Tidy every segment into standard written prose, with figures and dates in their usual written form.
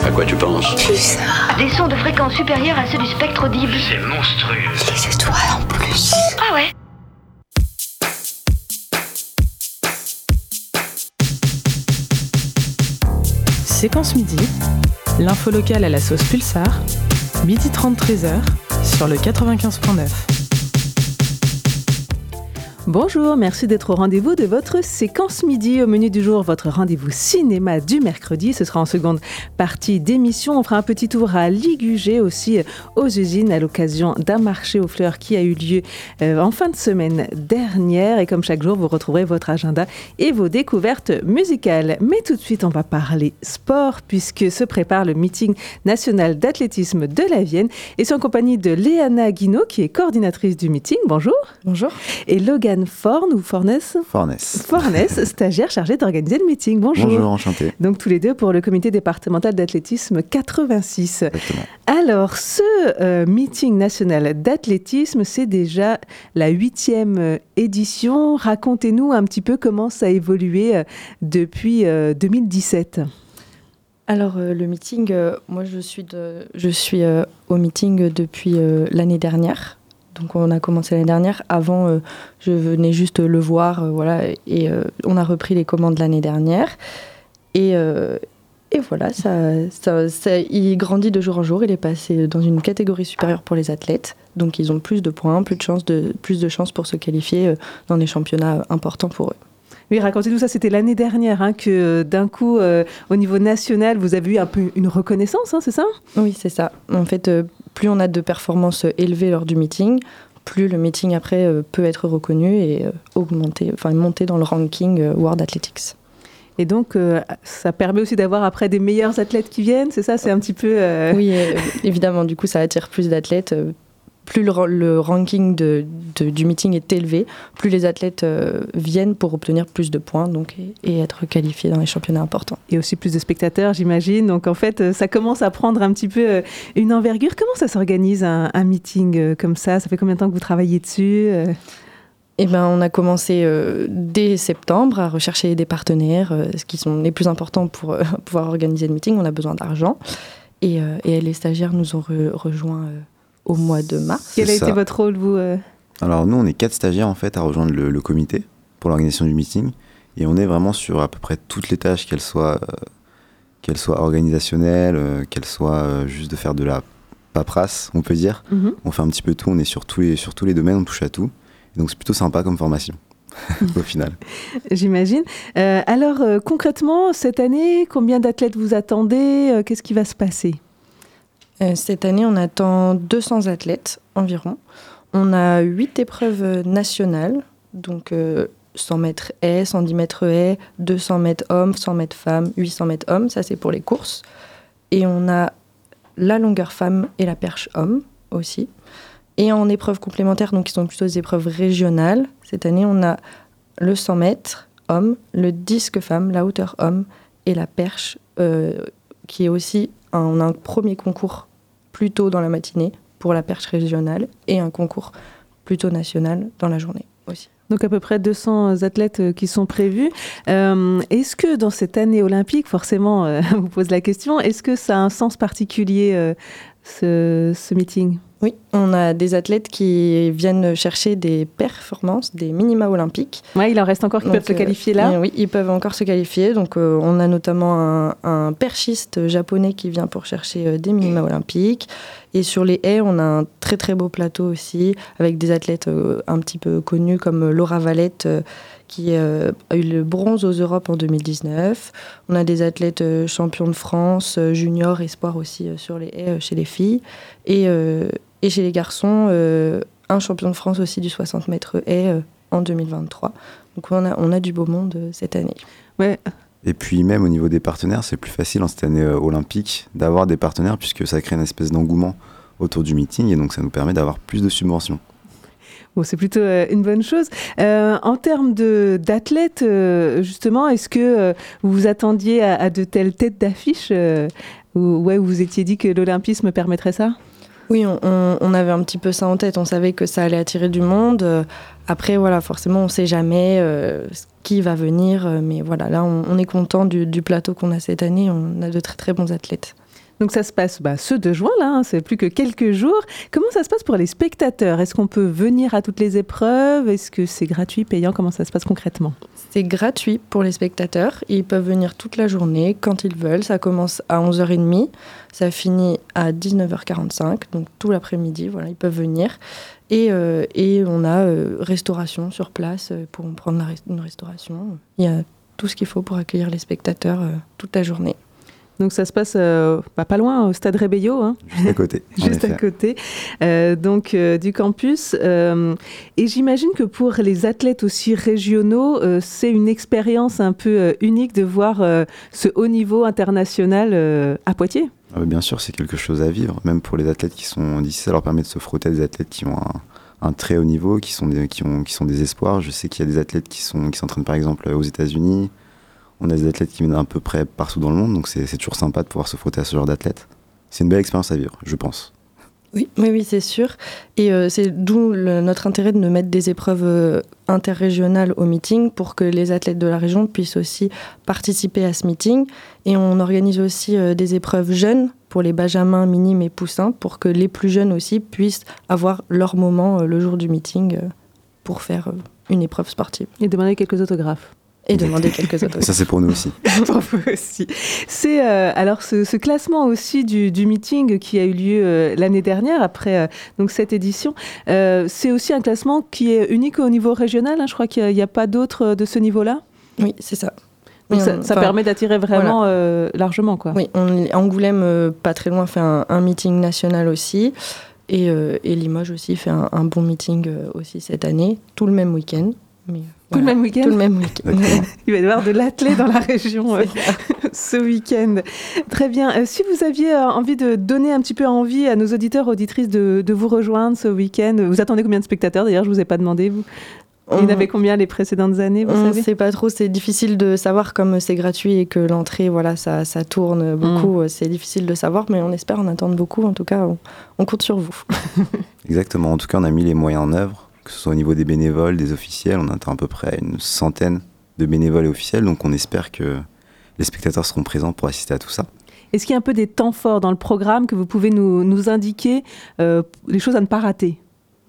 À quoi tu penses? Pulsar. Des sons de fréquence supérieure à ceux du spectre audible. C'est monstrueux. Les étoiles en plus. Ah ouais? Séquence midi, l'info locale à la sauce Pulsar, 12h30-13h sur le 95.9. Bonjour, merci d'être au rendez-vous de votre séquence midi. Au menu du jour, votre rendez-vous cinéma du mercredi. Ce sera en seconde partie d'émission. On fera un petit tour à Ligugé, aussi aux usines, à l'occasion d'un marché aux fleurs qui a eu lieu en fin de semaine dernière. Et comme chaque jour, vous retrouverez votre agenda et vos découvertes musicales. Mais tout de suite, on va parler sport puisque se prépare le meeting national d'athlétisme de la Vienne. Et c'est en compagnie de Léana Guinaud qui est coordinatrice du meeting. Bonjour. Bonjour. Et Logan Fornes ou Fornes, stagiaire chargé d'organiser le meeting. Bonjour. Bonjour, enchanté. Donc tous les deux pour le comité départemental d'athlétisme 86. Exactement. Alors ce meeting national d'athlétisme, c'est déjà la 8e édition. Racontez-nous un petit peu comment ça a évolué depuis 2017. Alors le meeting, moi je suis au meeting depuis l'année dernière. Donc on a commencé l'année dernière. Avant, je venais juste le voir, voilà, et on a repris les commandes l'année dernière. Et voilà, il grandit de jour en jour. Il est passé dans une catégorie supérieure pour les athlètes. Donc ils ont plus de points, plus de chances pour se qualifier dans des championnats importants pour eux. Oui, racontez-nous ça, c'était l'année dernière que d'un coup, au niveau national, vous avez eu un peu une reconnaissance, c'est ça ? Oui, c'est ça. En fait, plus on a de performances élevées lors du meeting, plus le meeting après peut être reconnu et monter dans le ranking World Athletics. Et donc, ça permet aussi d'avoir après des meilleurs athlètes qui viennent, c'est ça ? C'est un petit peu... Oui, évidemment, du coup, ça attire plus d'athlètes. Plus le ranking du meeting est élevé, plus les athlètes viennent pour obtenir plus de points et être qualifiés dans les championnats importants. Et aussi plus de spectateurs, j'imagine. Donc en fait, ça commence à prendre un petit peu une envergure. Comment ça s'organise un meeting comme ça ? Ça fait combien de temps que vous travaillez dessus ? On a commencé dès septembre à rechercher des partenaires, ce qui sont les plus importants pour pouvoir organiser le meeting. On a besoin d'argent. Et les stagiaires nous ont rejoints au mois de mars. Quel a été votre rôle, vous Alors nous, on est 4 stagiaires en fait à rejoindre le comité pour l'organisation du meeting. Et on est vraiment sur à peu près toutes les tâches, qu'elles soient organisationnelles, qu'elles soient juste de faire de la paperasse, on peut dire. Mm-hmm. On fait un petit peu tout, on est sur tous les domaines, on touche à tout. Et donc c'est plutôt sympa comme formation. Au final. J'imagine. Alors concrètement, cette année, combien d'athlètes vous attendez ? Qu'est-ce qui va se passer ? Cette année, on attend 200 athlètes environ. On a 8 épreuves nationales, donc 100 mètres haies, 110 mètres haies, 200 mètres hommes, 100 mètres femmes, 800 mètres hommes, ça c'est pour les courses. Et on a la longueur femme et la perche homme aussi. Et en épreuves complémentaires, donc qui sont plutôt des épreuves régionales, cette année on a le 100 mètres homme, le disque femme, la hauteur homme et la perche qui est aussi, on a un premier concours plus tôt dans la matinée pour la perche régionale et un concours plutôt national dans la journée aussi. Donc à peu près 200 athlètes qui sont prévus. Est-ce que dans cette année olympique, forcément, on vous pose la question, est-ce que ça a un sens particulier, ce meeting ? Oui, on a des athlètes qui viennent chercher des performances, des minima olympiques. Oui, il en reste encore qui peuvent se qualifier là. Oui, ils peuvent encore se qualifier. Donc, on a notamment un perchiste japonais qui vient pour chercher des minima olympiques. Et sur les haies, on a un très très beau plateau aussi, avec des athlètes un petit peu connus comme Laura Valette, qui a eu le bronze aux Europes en 2019. On a des athlètes champions de France, juniors, espoirs aussi sur les haies chez les filles. Et chez les garçons, un champion de France aussi du 60 mètres haies en 2023. Donc on a du beau monde cette année. Ouais. Et puis même au niveau des partenaires, c'est plus facile en cette année olympique d'avoir des partenaires puisque ça crée une espèce d'engouement autour du meeting et donc ça nous permet d'avoir plus de subventions. Bon, c'est plutôt une bonne chose. En termes d'athlètes, justement, est-ce que vous vous attendiez à de telles têtes d'affiche où vous vous étiez dit que l'olympisme permettrait ça ? Oui, on avait un petit peu ça en tête. On savait que ça allait attirer du monde. Après, voilà, forcément, on ne sait jamais qui va venir. Mais voilà, là, on est content du plateau qu'on a cette année. On a de très, très bons athlètes. Donc ça se passe ce 2 juin, là, c'est plus que quelques jours. Comment ça se passe pour les spectateurs ? Est-ce qu'on peut venir à toutes les épreuves ? Est-ce que c'est gratuit, payant ? Comment ça se passe concrètement ? C'est gratuit pour les spectateurs. Ils peuvent venir toute la journée, quand ils veulent. Ça commence à 11h30, ça finit à 19h45, donc tout l'après-midi, voilà, ils peuvent venir. Et on a restauration sur place pour prendre une restauration. Il y a tout ce qu'il faut pour accueillir les spectateurs toute la journée. Donc ça se passe pas loin, au Stade Rébello. Hein. Juste à côté. Juste à côté du campus. Et j'imagine que pour les athlètes aussi régionaux, c'est une expérience un peu unique de voir ce haut niveau international à Poitiers. Bien sûr, c'est quelque chose à vivre. Même pour les athlètes qui sont d'ici, ça leur permet de se frotter à des athlètes qui ont un très haut niveau, qui sont des espoirs. Je sais qu'il y a des athlètes qui s'entraînent par exemple aux États-Unis. On a des athlètes qui viennent à peu près partout dans le monde, donc c'est toujours sympa de pouvoir se frotter à ce genre d'athlètes. C'est une belle expérience à vivre, je pense. Oui, c'est sûr. Et c'est d'où notre intérêt de mettre des épreuves interrégionales au meeting pour que les athlètes de la région puissent aussi participer à ce meeting. Et on organise aussi des épreuves jeunes pour les benjamins, minimes et poussins pour que les plus jeunes aussi puissent avoir leur moment le jour du meeting pour faire une épreuve sportive. Et demander quelques autographes. Et demander quelques autres. Ça, c'est pour nous aussi. Pour vous aussi. C'est alors ce classement aussi du meeting qui a eu lieu l'année dernière, après donc cette édition. C'est aussi un classement qui est unique au niveau régional. Hein, je crois qu'il n'y a pas d'autres de ce niveau-là. Oui, c'est ça. Donc ça permet d'attirer vraiment largement, quoi. Oui, Angoulême, pas très loin, fait un meeting national aussi. Et Limoges aussi fait un bon meeting aussi cette année, tout le même week-end. Mais tout le même week-end. Tout le même week-end. Il va y avoir de l'athlète dans la région ce week-end. Très bien. Si vous aviez envie de donner un petit peu envie à nos auditeurs, auditrices de vous rejoindre ce week-end, vous attendez combien de spectateurs ? D'ailleurs, je ne vous ai pas demandé, vous. Il y en avait combien les précédentes années, vous savez ? On ne sait pas trop, c'est difficile de savoir comme c'est gratuit et que l'entrée, voilà, ça tourne beaucoup. C'est difficile de savoir, mais on espère en attendre beaucoup. En tout cas, on compte sur vous. Exactement. En tout cas, on a mis les moyens en œuvre. Que ce soit au niveau des bénévoles, des officiels, on attend à peu près une centaine de bénévoles et officiels, donc on espère que les spectateurs seront présents pour assister à tout ça. Est-ce qu'il y a un peu des temps forts dans le programme que vous pouvez nous indiquer, les choses à ne pas rater ?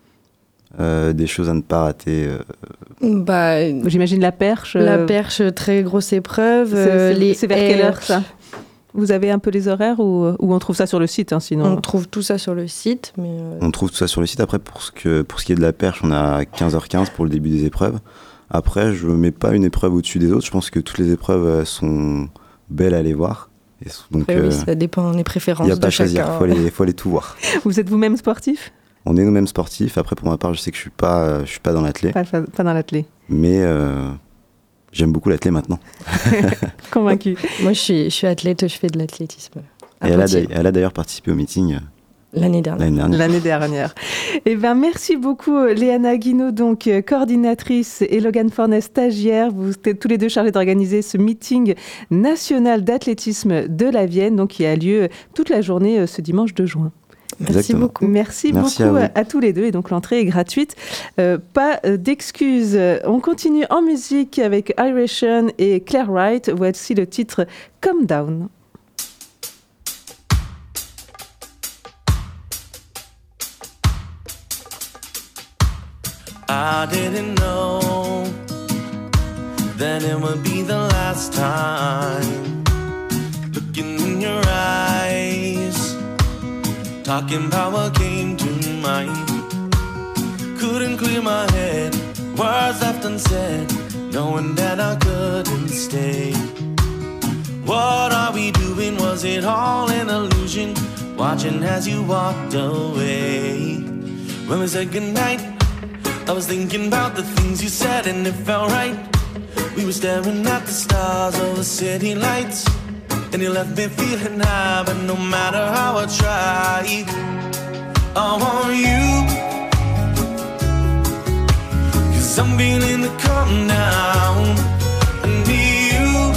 Des choses à ne pas rater. J'imagine la perche. La perche, très grosse épreuve. C'est vers quelle heure ça ? Vous avez un peu les horaires ou on trouve ça sur le site, hein, sinon... On trouve tout ça sur le site. Mais On trouve tout ça sur le site. Après, pour ce qui est de la perche, on a 15h15 pour le début des épreuves. Après, je ne mets pas une épreuve au-dessus des autres. Je pense que toutes les épreuves sont belles à aller voir. Et donc, oui, ça dépend des préférences de chacun. Il n'y a pas à choisir, il faut aller tout voir. Vous êtes vous-même sportif ? On est nous-mêmes sportifs. Après, pour ma part, je sais que je suis pas dans l'athlé. Pas dans l'athlé. Mais... j'aime beaucoup l'athlé maintenant. Convaincu. Moi, je suis athlète, je fais de l'athlétisme. Et elle a d'ailleurs participé au meeting l'année dernière. Eh bien, merci beaucoup, Léana Guinaud, donc coordinatrice, et Logan Fornes, stagiaire. Vous êtes tous les deux chargés d'organiser ce meeting national d'athlétisme de la Vienne, donc qui a lieu toute la journée ce dimanche 2 juin. Merci beaucoup. Merci beaucoup à tous les deux. Et donc, l'entrée est gratuite. Pas d'excuses. On continue en musique avec Iration et Claire Wright. Voici le titre Calm Down. I didn't know that it would be the last time looking in your eyes, talking about what came to mind. Couldn't clear my head, words left unsaid, knowing that I couldn't stay. What are we doing? Was it all an illusion? Watching as you walked away. When we said goodnight, I was thinking about the things you said and it felt right. We were staring at the stars over city lights, and you left me feeling high, but no matter how I try, I want you, 'cause I'm feeling the calm down. I need you,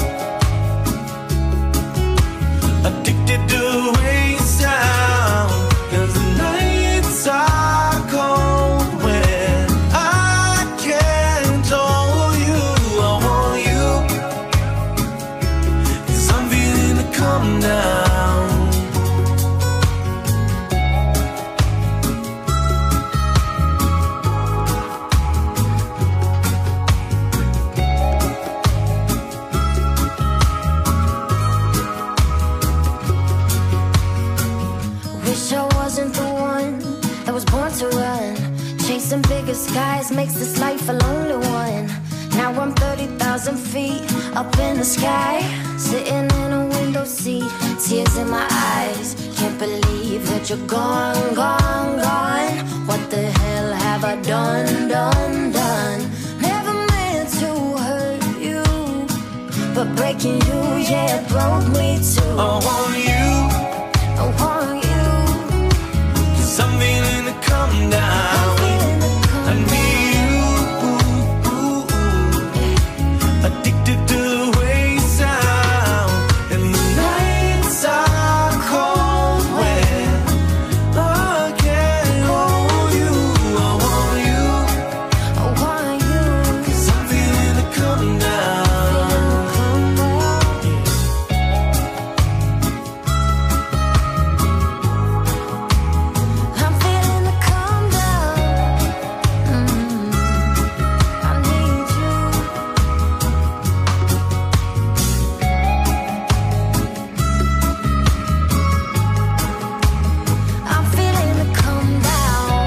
addicted to waste sound, 'cause the night disguise makes this life a lonely one. Now I'm 30,000 feet up in the sky, sitting in a window seat, tears in my eyes. Can't believe that you're gone, gone, gone. What the hell have I done, done, done? Never meant to hurt you, but breaking you, yeah, it broke me too. I want you, I want you, 'cause I'm feeling to come down. I'm feeling the I need you, addicted to the way you sound. And the nights are cold when I can't hold you. I want you, 'cause I'm feeling to come down. I'm feeling the calm down. I need you. I'm feeling the calm down.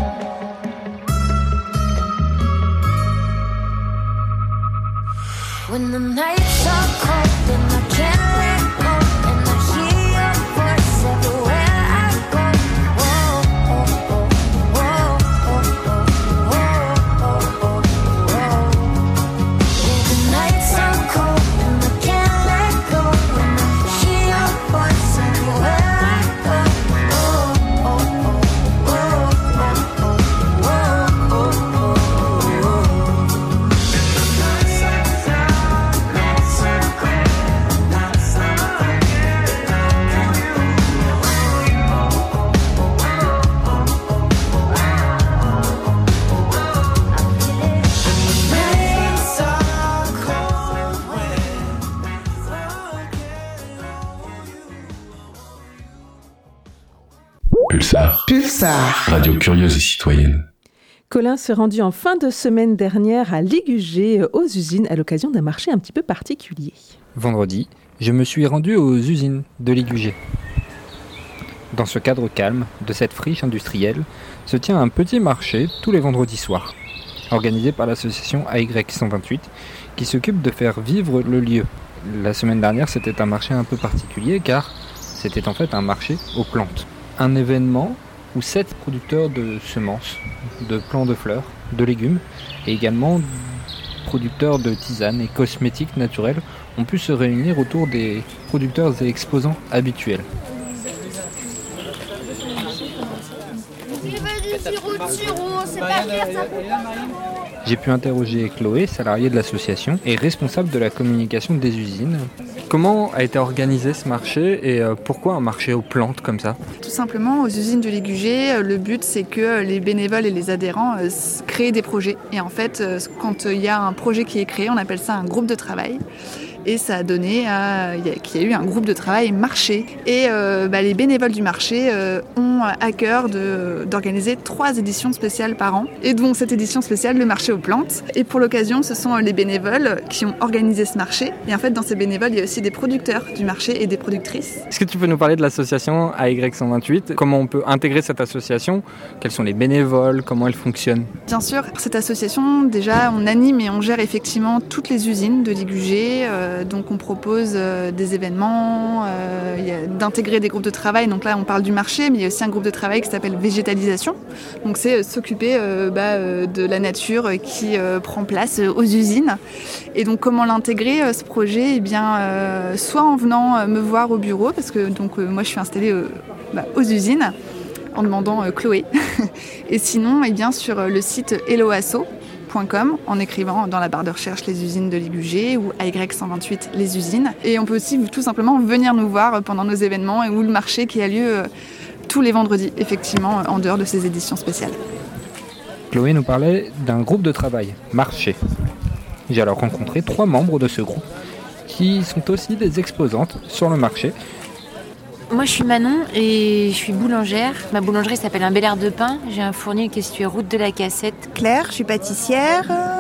When the nights are cold and I can't let go, and I hear your voice everywhere I go. Whoa, oh, oh, whoa, oh, oh, whoa, oh, oh, whoa. Yeah, the nights are cold and I can't let go, and I hear your voice everywhere I go. Whoa, oh, oh, whoa, oh, oh, whoa, oh, oh, whoa. Nights are cold when I can't hold you. Pulsar. Pulsar. Radio curieuse et citoyenne. Colin s'est rendu en fin de semaine dernière à Ligugé, aux usines, à l'occasion d'un marché un petit peu particulier. Vendredi, je me suis rendu aux usines de Ligugé. Dans ce cadre calme de cette friche industrielle, se tient un petit marché tous les vendredis soirs, organisé par l'association AY128, qui s'occupe de faire vivre le lieu. La semaine dernière, c'était un marché un peu particulier car c'était en fait un marché aux plantes. Un événement où 7 producteurs de semences, de plants de fleurs, de légumes et également producteurs de tisanes et cosmétiques naturels ont pu se réunir autour des producteurs et exposants habituels. J'ai pu interroger Chloé, salariée de l'association et responsable de la communication des usines. Comment a été organisé ce marché et pourquoi un marché aux plantes comme ça ? Tout simplement, aux usines de Ligugé, le but c'est que les bénévoles et les adhérents créent des projets. Et en fait, quand il y a un projet qui est créé, on appelle ça un groupe de travail. Et ça a donné qu'il y a eu un groupe de travail marché. Et les bénévoles du marché ont à cœur d'organiser 3 éditions spéciales par an. Et donc cette édition spéciale, le marché aux plantes. Et pour l'occasion, ce sont les bénévoles qui ont organisé ce marché. Et en fait, dans ces bénévoles, il y a aussi des producteurs du marché et des productrices. Est-ce que tu peux nous parler de l'association AY128 ? Comment on peut intégrer cette association ? Quels sont les bénévoles ? Comment elle fonctionne ? Bien sûr, cette association, déjà, on anime et on gère effectivement toutes les usines de Ligugé. Donc on propose des événements, d'intégrer des groupes de travail. Donc là, on parle du marché, mais il y a aussi un groupe de travail qui s'appelle végétalisation. Donc c'est s'occuper de la nature qui prend place aux usines. Et donc comment l'intégrer, ce projet ? Eh bien, soit en venant me voir au bureau, parce que moi je suis installée aux usines, en demandant Chloé. Et sinon, eh bien, sur le site helloasso.com en écrivant dans la barre de recherche les usines de Ligugé ou AY128 les usines. Et on peut aussi tout simplement venir nous voir pendant nos événements ou le marché qui a lieu tous les vendredis, effectivement, en dehors de ces éditions spéciales. Chloé nous parlait d'un groupe de travail, marché. J'ai alors rencontré 3 membres de ce groupe qui sont aussi des exposantes sur le marché. Moi je suis Manon et je suis boulangère. Ma boulangerie s'appelle Un Bel Air de Pain. J'ai un fournil qui est situé route de la Cassette. Claire, je suis pâtissière.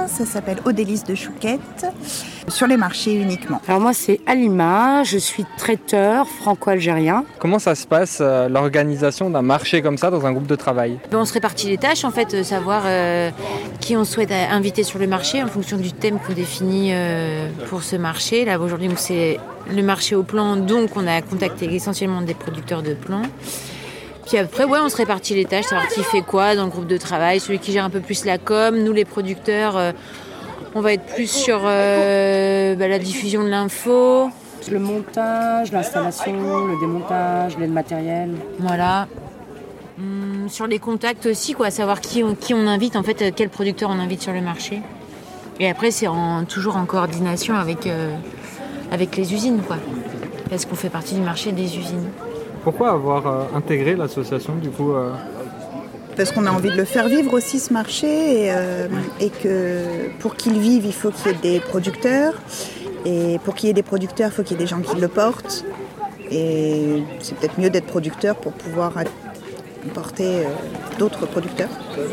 ça s'appelle Aux délices de Chouquette, sur les marchés uniquement. Alors moi c'est Alima, je suis traiteur franco-algérien. Comment ça se passe l'organisation d'un marché comme ça dans un groupe de travail? On se répartit les tâches, en fait, savoir qui on souhaite inviter sur le marché en fonction du thème qu'on définit pour ce marché. Là, aujourd'hui, c'est le marché au plan, donc on a contacté essentiellement des producteurs de plans. Puis après, on se répartit les tâches, savoir qui fait quoi dans le groupe de travail, celui qui gère un peu plus la com, nous les producteurs, on va être plus sur la diffusion de l'info. Le montage, l'installation, le démontage, l'aide matérielle. Voilà. Sur les contacts aussi, savoir qui on invite, en fait, quel producteur on invite sur le marché. Et après, c'est toujours en coordination avec les usines, parce qu'on fait partie du marché des usines. Pourquoi avoir intégré l'association du coup Parce qu'on a envie de le faire vivre aussi ce marché et que pour qu'il vive, il faut qu'il y ait des producteurs. Et pour qu'il y ait des producteurs, il faut qu'il y ait des gens qui le portent. Et c'est peut-être mieux d'être producteur pour pouvoir porter d'autres producteurs.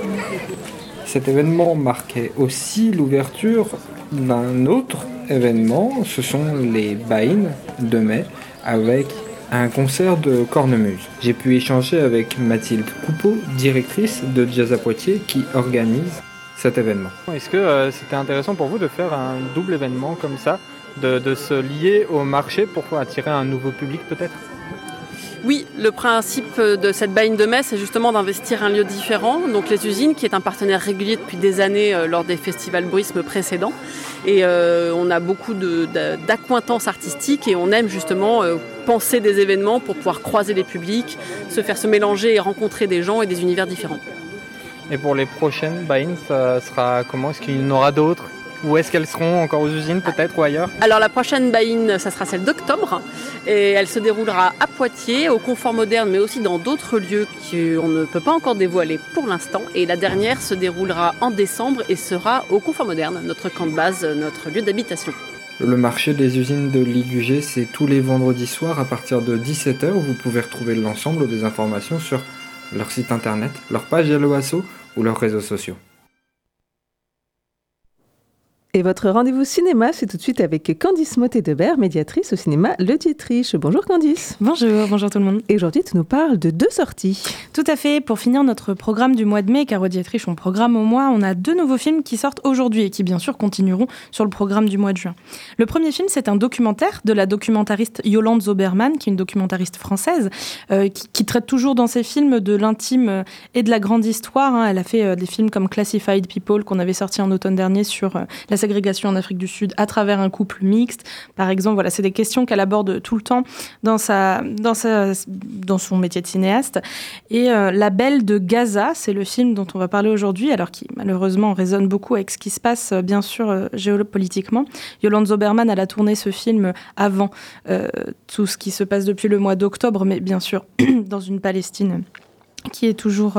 Cet événement marquait aussi l'ouverture d'un autre événement, ce sont les Baïnes de mai, avec un concert de cornemuse. J'ai pu échanger avec Mathilde Coupeau, directrice de Jazz à Poitiers, qui organise cet événement. Est-ce que c'était intéressant pour vous de faire un double événement comme ça, de se lier au marché pour attirer un nouveau public peut-être ? Oui, le principe de cette Baïne de mai, c'est justement d'investir un lieu différent. Donc les usines, qui est un partenaire régulier depuis des années lors des festivals bruisme précédents. Et on a beaucoup d'accointances artistiques et on aime justement penser des événements pour pouvoir croiser les publics, se mélanger et rencontrer des gens et des univers différents. Et pour les prochaines Baïnes, ça sera comment ? Est-ce qu'il y en aura d'autres ? Ou est-ce qu'elles seront encore aux usines peut-être ou ailleurs ? Alors la prochaine Baïne, ça sera celle d'octobre et elle se déroulera à Poitiers, au Confort Moderne, mais aussi dans d'autres lieux qu'on ne peut pas encore dévoiler pour l'instant. Et la dernière se déroulera en décembre et sera au Confort Moderne, notre camp de base, notre lieu d'habitation. Le marché des usines de Ligugé, c'est tous les vendredis soirs à partir de 17h où vous pouvez retrouver l'ensemble des informations sur leur site internet, leur page Hello Asso ou leurs réseaux sociaux. Et votre rendez-vous cinéma, c'est tout de suite avec Candice Mottet-Debert, médiatrice au cinéma Le Dietrich. Bonjour Candice. Bonjour tout le monde. Et aujourd'hui, tu nous parles de 2 sorties. Tout à fait. Pour finir notre programme du mois de mai, car au Dietrich, on programme au mois, on a 2 nouveaux films qui sortent aujourd'hui et qui, bien sûr, continueront sur le programme du mois de juin. Le premier film, c'est un documentaire de la documentariste Yolande Zoberman, qui est une documentariste française, qui traite toujours dans ses films de l'intime et de la grande histoire. Elle a fait des films comme Classified People, qu'on avait sorti en automne dernier sur la ségrégation en Afrique du Sud à travers un couple mixte. Par exemple, voilà, c'est des questions qu'elle aborde tout le temps dans son métier de cinéaste. Et La Belle de Gaza, c'est le film dont on va parler aujourd'hui, alors qui malheureusement résonne beaucoup avec ce qui se passe, bien sûr, géopolitiquement. Yolande Zoberman, elle a tourné ce film avant tout ce qui se passe depuis le mois d'octobre, mais bien sûr, dans une Palestine qui est toujours...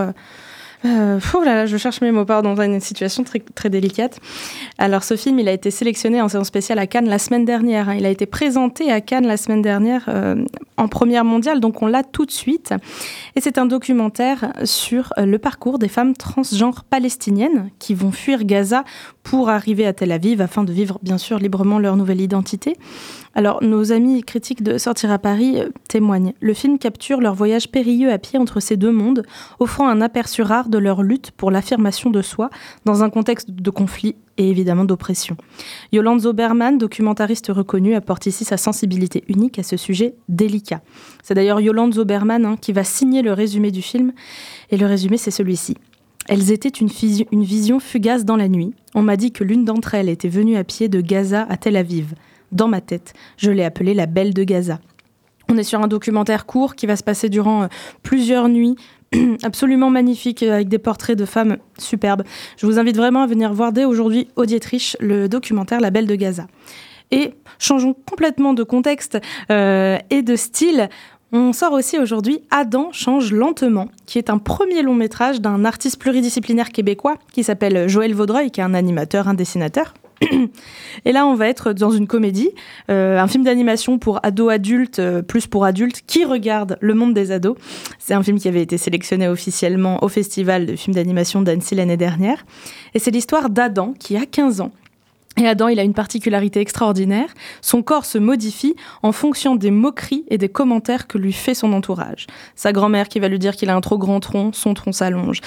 je cherche mes mots, pardon, dans une situation très, très délicate. Alors, ce film, il a été sélectionné en séance spéciale à Cannes la semaine dernière. Il a été présenté à Cannes la semaine dernière en première mondiale, donc on l'a tout de suite. Et c'est un documentaire sur le parcours des femmes transgenres palestiniennes qui vont fuir Gaza pour arriver à Tel Aviv afin de vivre, bien sûr, librement leur nouvelle identité. Alors, nos amis critiques de Sortir à Paris témoignent. Le film capture leur voyage périlleux à pied entre ces deux mondes, offrant un aperçu rare de leur lutte pour l'affirmation de soi dans un contexte de conflit et évidemment d'oppression. Yolande Zoberman, documentariste reconnue, apporte ici sa sensibilité unique à ce sujet délicat. C'est d'ailleurs Yolande Zoberman qui va signer le résumé du film, et le résumé, c'est celui-ci. Elles étaient une vision fugace dans la nuit. On m'a dit que l'une d'entre elles était venue à pied de Gaza à Tel Aviv. Dans ma tête, je l'ai appelée La Belle de Gaza. On est sur un documentaire court qui va se passer durant plusieurs nuits, absolument magnifique, avec des portraits de femmes superbes. Je vous invite vraiment à venir voir dès aujourd'hui au Dietrich le documentaire La Belle de Gaza. Et changeons complètement de contexte et de style. On sort aussi aujourd'hui Adam change lentement, qui est un premier long métrage d'un artiste pluridisciplinaire québécois qui s'appelle Joël Vaudreuil, qui est un animateur, un dessinateur. Et là, on va être dans une comédie, un film d'animation pour ados-adultes, plus pour adultes, qui regardent le monde des ados. C'est un film qui avait été sélectionné officiellement au Festival de films d'animation d'Annecy l'année dernière. Et c'est l'histoire d'Adam, qui a 15 ans. Et Adam, il a une particularité extraordinaire. Son corps se modifie en fonction des moqueries et des commentaires que lui fait son entourage. Sa grand-mère qui va lui dire qu'il a un trop grand tronc, son tronc s'allonge.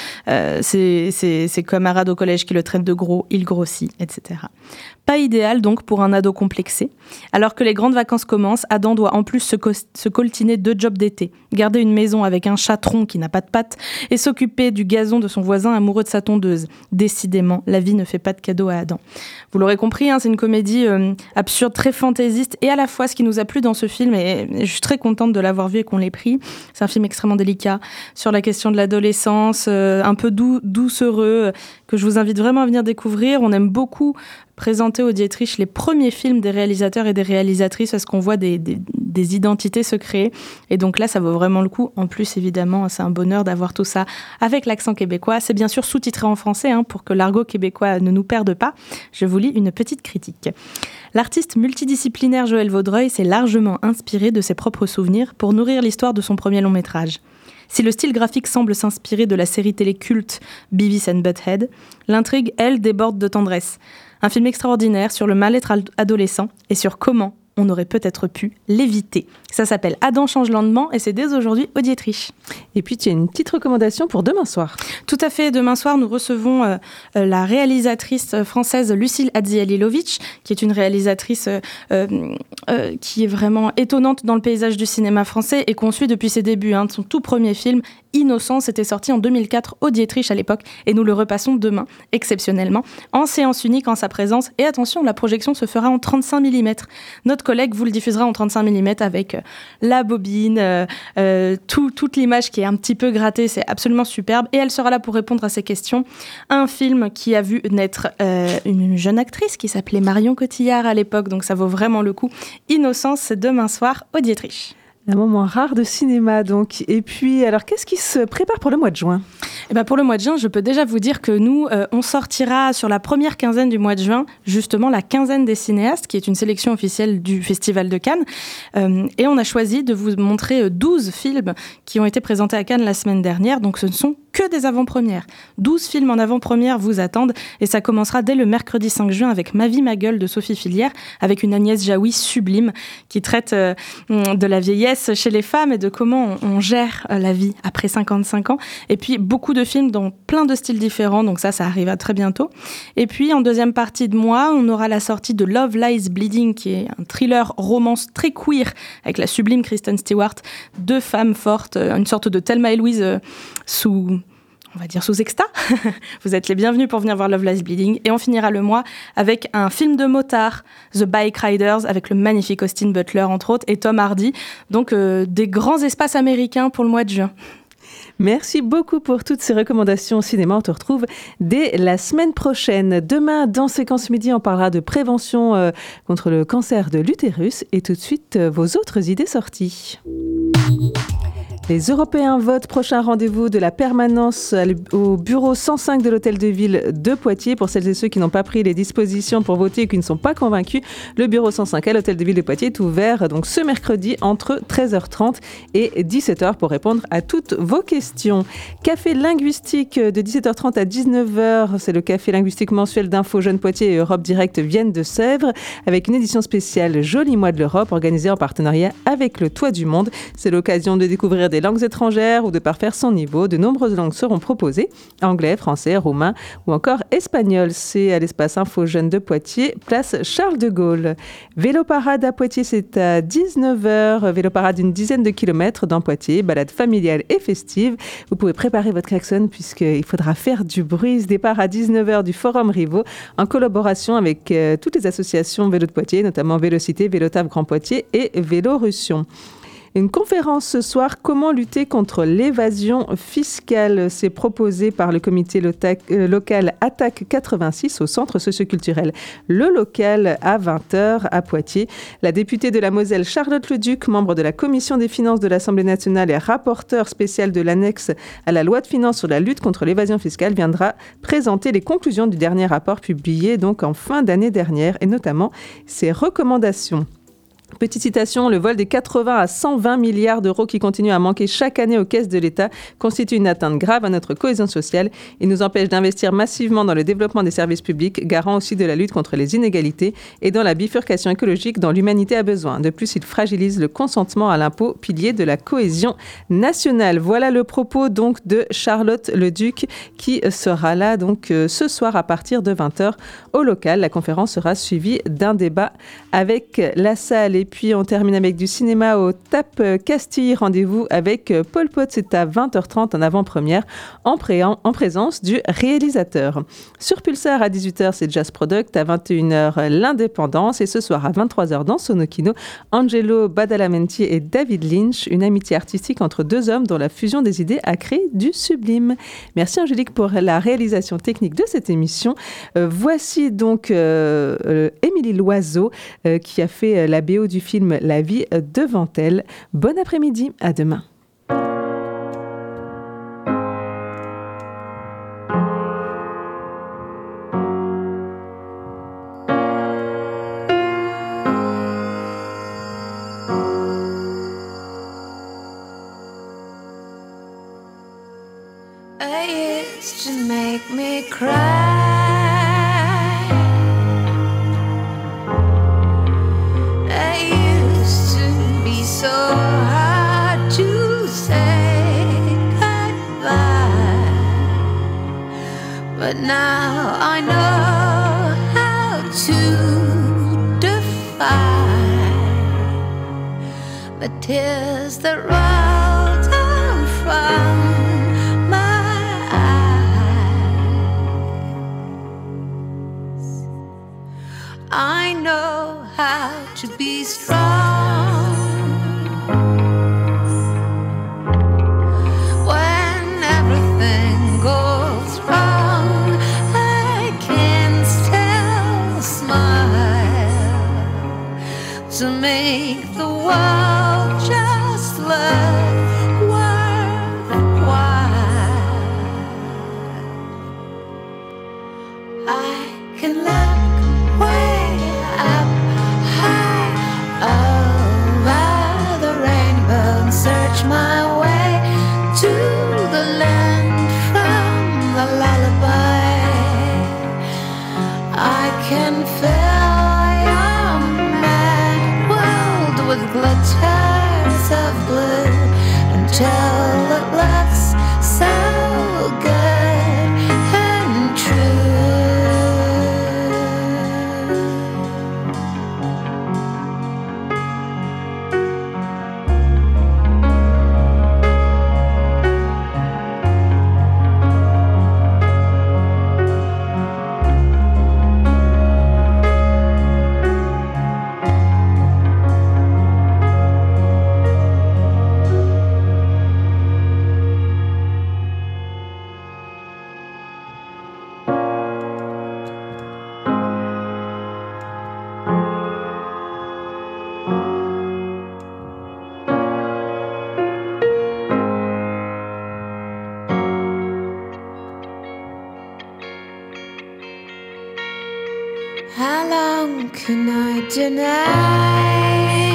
Ses camarades au collège qui le traitent de gros, il grossit, etc. Pas idéal donc pour un ado complexé. Alors que les grandes vacances commencent, Adam doit en plus se coltiner 2 jobs d'été. Garder une maison avec un chatron qui n'a pas de pattes et s'occuper du gazon de son voisin amoureux de sa tondeuse. Décidément, la vie ne fait pas de cadeau à Adam. Vous l'aurez compris, c'est une comédie absurde, très fantaisiste, et à la fois ce qui nous a plu dans ce film, et je suis très contente de l'avoir vu et qu'on l'ait pris, c'est un film extrêmement délicat sur la question de l'adolescence, un peu doucereux, que je vous invite vraiment à venir découvrir. On aime beaucoup présenter au Dietrich les premiers films des réalisateurs et des réalisatrices parce qu'on voit des identités se créer. Et donc là, ça vaut vraiment le coup. En plus, évidemment, c'est un bonheur d'avoir tout ça avec l'accent québécois. C'est bien sûr sous-titré en français pour que l'argot québécois ne nous perde pas. Je vous lis une petite critique. L'artiste multidisciplinaire Joël Vaudreuil s'est largement inspiré de ses propres souvenirs pour nourrir l'histoire de son premier long métrage. Si le style graphique semble s'inspirer de la série télé culte Beavis and Butthead, l'intrigue, elle, déborde de tendresse. Un film extraordinaire sur le mal-être adolescent et sur comment on aurait peut-être pu l'éviter. Ça s'appelle Adam change lentement et c'est dès aujourd'hui au Dietrich. Et puis tu as une petite recommandation pour demain soir. Tout à fait. Demain soir, nous recevons la réalisatrice française Lucille Hadjialilovic, qui est une réalisatrice qui est vraiment étonnante dans le paysage du cinéma français et qu'on suit depuis ses débuts. Son tout premier film, Innocence, était sorti en 2004 au Dietrich à l'époque et nous le repassons demain, exceptionnellement, en séance unique en sa présence. Et attention, la projection se fera en 35 mm. Notre collègue vous le diffusera en 35 mm avec la bobine, toute l'image qui est un petit peu grattée, c'est absolument superbe. Et elle sera là pour répondre à ces questions. Un film qui a vu naître une jeune actrice qui s'appelait Marion Cotillard à l'époque, donc ça vaut vraiment le coup. Innocence, c'est demain soir au Dietrich. Un moment rare de cinéma, donc. Et puis, alors, qu'est-ce qui se prépare pour le mois de juin ? Pour le mois de juin, je peux déjà vous dire que nous, on sortira sur la première quinzaine du mois de juin, justement la quinzaine des cinéastes, qui est une sélection officielle du Festival de Cannes. Et on a choisi de vous montrer 12 films qui ont été présentés à Cannes la semaine dernière. Donc, ce ne sont que des avant-premières. 12 films en avant-première vous attendent. Et ça commencera dès le mercredi 5 juin avec Ma vie, ma gueule de Sophie Filière, avec une Agnès Jaoui sublime qui traite de la vieillesse chez les femmes et de comment on gère la vie après 55 ans. Et puis, beaucoup de films dans plein de styles différents. Donc ça arrivera très bientôt. Et puis, en deuxième partie de mois, on aura la sortie de Love Lies Bleeding, qui est un thriller romance très queer avec la sublime Kristen Stewart. 2 femmes fortes, une sorte de Thelma et Louise sous exta. Vous êtes les bienvenus pour venir voir Love Lies Bleeding. Et on finira le mois avec un film de motard, The Bike Riders, avec le magnifique Austin Butler, entre autres, et Tom Hardy. Donc, des grands espaces américains pour le mois de juin. Merci beaucoup pour toutes ces recommandations au cinéma. On te retrouve dès la semaine prochaine. Demain, dans Séquence Midi, on parlera de prévention contre le cancer de l'utérus. Et tout de suite, vos autres idées sorties. Les Européens votent, prochain rendez-vous de la permanence au bureau 105 de l'Hôtel de Ville de Poitiers. Pour celles et ceux qui n'ont pas pris les dispositions pour voter et qui ne sont pas convaincus, le bureau 105 à l'Hôtel de Ville de Poitiers est ouvert donc ce mercredi entre 13h30 et 17h pour répondre à toutes vos questions. Café linguistique de 17h30 à 19h, c'est le café linguistique mensuel d'Info Jeunes Poitiers et Europe Direct Vienne de Sèvres avec une édition spéciale Joli Mois de l'Europe organisée en partenariat avec le Toit du Monde. C'est l'occasion de découvrir des langues étrangères ou de parfaire son niveau. De nombreuses langues seront proposées, anglais, français, roumain ou encore espagnol. C'est à l'espace Info Jeunes de Poitiers, place Charles de Gaulle. Vélo parade à Poitiers, c'est à 19h. Vélo parade d'une dizaine de kilomètres dans Poitiers, balade familiale et festive. Vous pouvez préparer votre klaxon puisqu'il faudra faire du bruit. Ce départ à 19h du Forum Rivaux en collaboration avec toutes les associations Vélo de Poitiers, notamment Vélocité, Vélotaf Grand Poitiers et Vélorussion. Une conférence ce soir, comment lutter contre l'évasion fiscale. C'est proposé par le comité local Attaque 86 au centre socioculturel Le Local à 20h à Poitiers. La députée de la Moselle, Charlotte Leduc, membre de la commission des finances de l'Assemblée nationale et rapporteure spéciale de l'annexe à la loi de finances sur la lutte contre l'évasion fiscale, viendra présenter les conclusions du dernier rapport publié donc en fin d'année dernière et notamment ses recommandations. Petite citation, le vol des 80 à 120 milliards d'euros qui continue à manquer chaque année aux caisses de l'État constitue une atteinte grave à notre cohésion sociale. Il nous empêche d'investir massivement dans le développement des services publics, garant aussi de la lutte contre les inégalités et dans la bifurcation écologique dont l'humanité a besoin. De plus, il fragilise le consentement à l'impôt, pilier de la cohésion nationale. Voilà le propos donc de Charlotte Leduc qui sera là donc ce soir à partir de 20h au local. La conférence sera suivie d'un débat avec la salle. Et puis, on termine avec du cinéma au TAP Castille. Rendez-vous avec Pol Pot. C'est à 20h30 en avant-première en présence du réalisateur. Sur Pulsar, à 18h, c'est Jazz Product. À 21h, l'Indépendance. Et ce soir, à 23h, dans Sonokino, Angelo Badalamenti et David Lynch. Une amitié artistique entre deux hommes dont la fusion des idées a créé du sublime. Merci Angélique pour la réalisation technique de cette émission. Voici donc Émilie Loiseau qui a fait la BO du film La vie devant elle. Bon après-midi, à demain. I used to make me cry. So hard to say goodbye, but now I know how to defy the tears that roll down from my eyes. I know how to be strong to make the world just look worthwhile. I can look way up high over the rainbow and search my way to the land from the lullaby. I can fill with glitters of blue until it looks so good and true. How long can I deny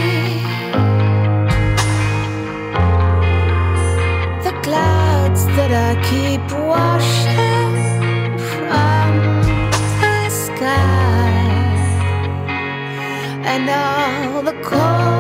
the clouds that I keep washing from the sky and all the cold